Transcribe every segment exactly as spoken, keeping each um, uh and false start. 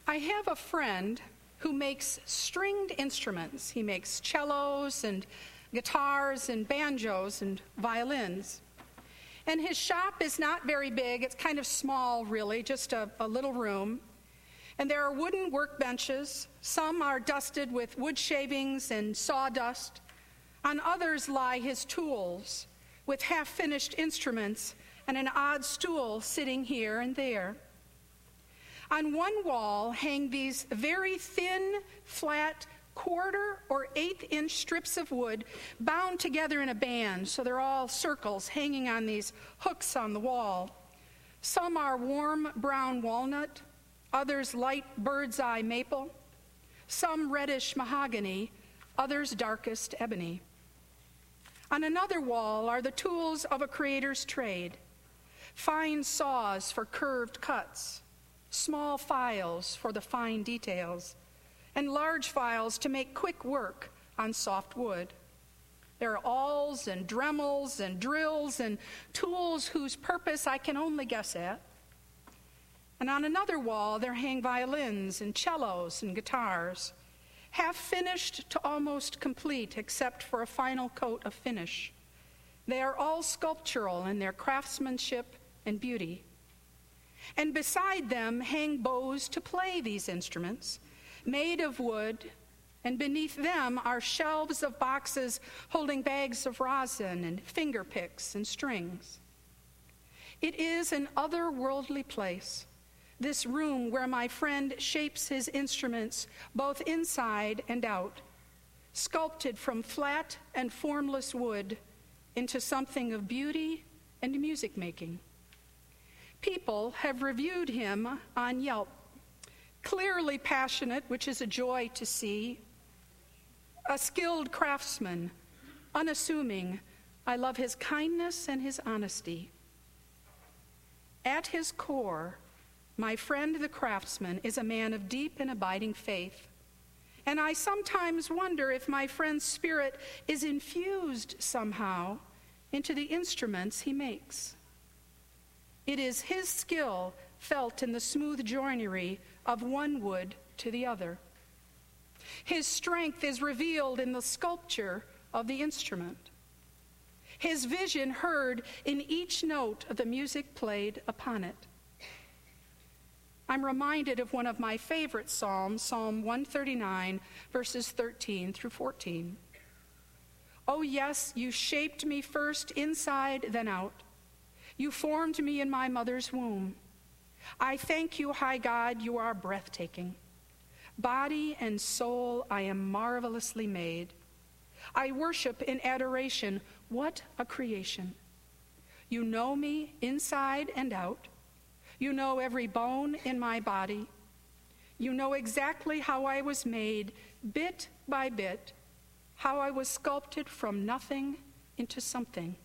I have a friend who makes stringed instruments. He makes cellos and guitars and banjos and violins. And his shop is not very big. It's kind of small, really, just a, a little room. And there are wooden workbenches. Some are dusted with wood shavings and sawdust. On others lie his tools with half-finished instruments and an odd stool sitting here and there. On one wall hang these very thin, flat, quarter or eighth-inch strips of wood bound together in a band, so they're all circles hanging on these hooks on the wall. Some are warm brown walnut, others light bird's eye maple, some reddish mahogany, others darkest ebony. On another wall are the tools of a creator's trade: fine saws for curved cuts, small files for the fine details, and large files to make quick work on soft wood. There are awls and dremels and drills and tools whose purpose I can only guess at. And on another wall there hang violins and cellos and guitars, half finished to almost complete except for a final coat of finish. They are all sculptural in their craftsmanship and beauty. And beside them hang bows to play these instruments, made of wood, and beneath them are shelves of boxes holding bags of rosin and finger picks and strings. It is an otherworldly place, this room where my friend shapes his instruments both inside and out, sculpted from flat and formless wood into something of beauty and music making. People have reviewed him on Yelp. Clearly passionate, which is a joy to see. A skilled craftsman, unassuming. I love his kindness and his honesty. At his core, my friend the craftsman is a man of deep and abiding faith. And I sometimes wonder if my friend's spirit is infused somehow into the instruments he makes. It is his skill felt in the smooth joinery of one wood to the other. His strength is revealed in the sculpture of the instrument. His vision heard in each note of the music played upon it. I'm reminded of one of my favorite psalms, Psalm one thirty-nine, verses thirteen through fourteen. Oh yes, you shaped me first inside, then out. You formed me in my mother's womb. I thank you, high God, you are breathtaking. Body and soul, I am marvelously made. I worship in adoration. What a creation. You know me inside and out. You know every bone in my body. You know exactly how I was made, bit by bit, how I was sculpted from nothing into something.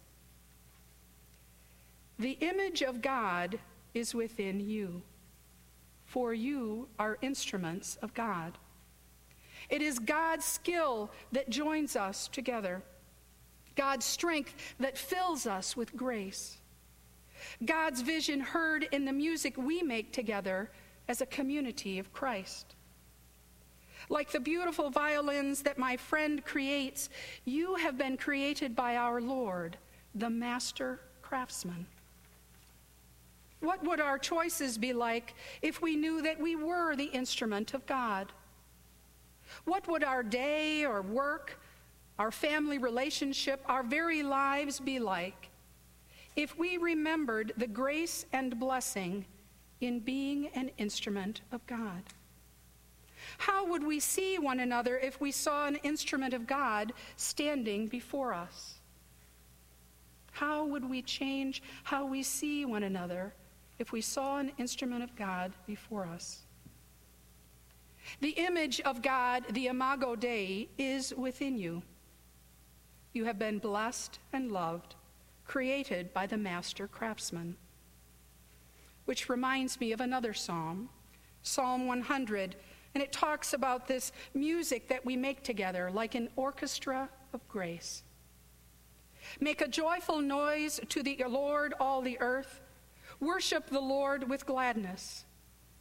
The image of God is within you, for you are instruments of God. It is God's skill that joins us together, God's strength that fills us with grace, God's vision heard in the music we make together as a community of Christ. Like the beautiful violins that my friend creates, you have been created by our Lord, the master craftsman. What would our choices be like if we knew that we were the instrument of God? What would our day or work, our family relationship, our very lives be like if we remembered the grace and blessing in being an instrument of God? How would we see one another if we saw an instrument of God standing before us? How would we change how we see one another if we saw an instrument of God before us? The image of God, the Imago Dei, is within you. You have been blessed and loved, created by the master craftsman. Which reminds me of another psalm, Psalm one hundred, and it talks about this music that we make together like an orchestra of grace. Make a joyful noise to the Lord, all the earth. Worship the Lord with gladness.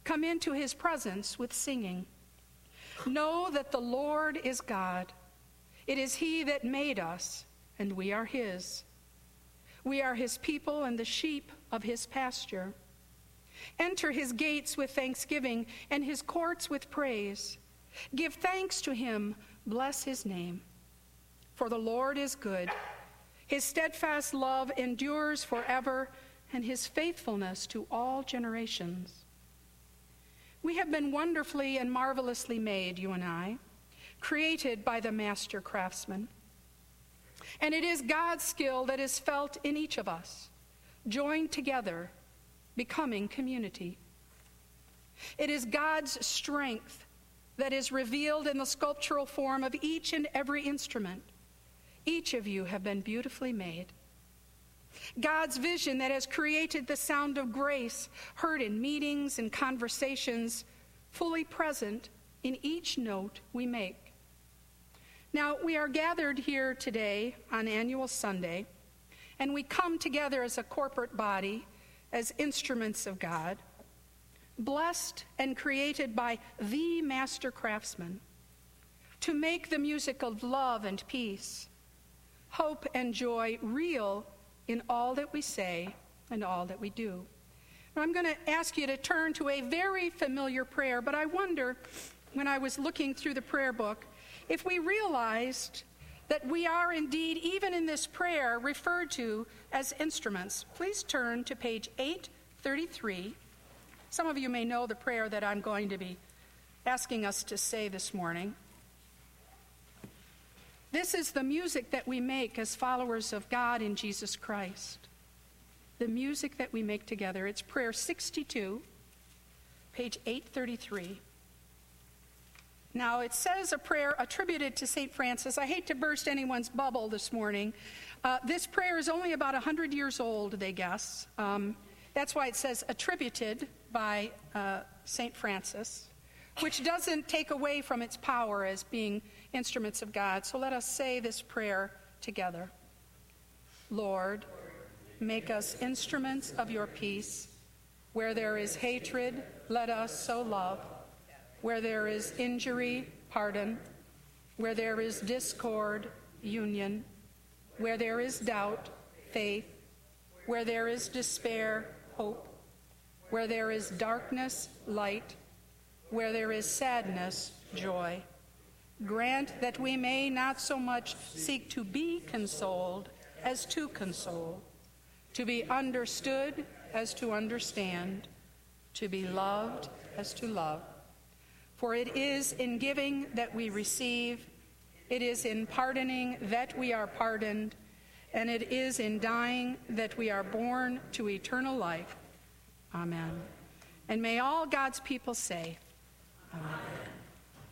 come into his presence with singing. Know that the Lord is God. It is he that made us, and we are his. We are his people and the sheep of his pasture. Enter his gates with thanksgiving and his courts with praise. Give thanks to him, bless his name. For the Lord is good. His steadfast love endures forever, and his faithfulness to all generations. We have been wonderfully and marvelously made, you and I, created by the master craftsman. And it is God's skill that is felt in each of us, joined together, becoming community. It is God's strength that is revealed in the sculptural form of each and every instrument. Each of you have been beautifully made. God's vision that has created the sound of grace heard in meetings and conversations, fully present in each note we make. Now, we are gathered here today on Annual Sunday, and we come together as a corporate body, as instruments of God, blessed and created by the master craftsman, to make the music of love and peace, hope and joy real in all that we say and all that we do. Now, I'm going to ask you to turn to a very familiar prayer, but I wonder, when I was looking through the prayer book, if we realized that we are indeed, even in this prayer, referred to as instruments. Please turn to page eight thirty-three. Some of you may know the prayer that I'm going to be asking us to say this morning. This is the music that we make as followers of God in Jesus Christ. The music that we make together. It's prayer sixty-two, page eight thirty-three. Now, it says a prayer attributed to Saint Francis. I hate to burst anyone's bubble this morning. Uh, this prayer is only about one hundred years old, they guess. Um, that's why it says attributed by uh, Saint Francis, which doesn't take away from its power as being instruments of God. So let us say this prayer together. Lord, make us instruments of your peace. Where there is hatred, let us sow love. Where there is injury, pardon. Where there is discord, union. Where there is doubt, faith. Where there is despair, hope. Where there is darkness, light. Where there is sadness, joy. Grant that we may not so much seek to be consoled as to console, to be understood as to understand, to be loved as to love. For it is in giving that we receive, it is in pardoning that we are pardoned, and it is in dying that we are born to eternal life. Amen. And may all God's people say, Amen.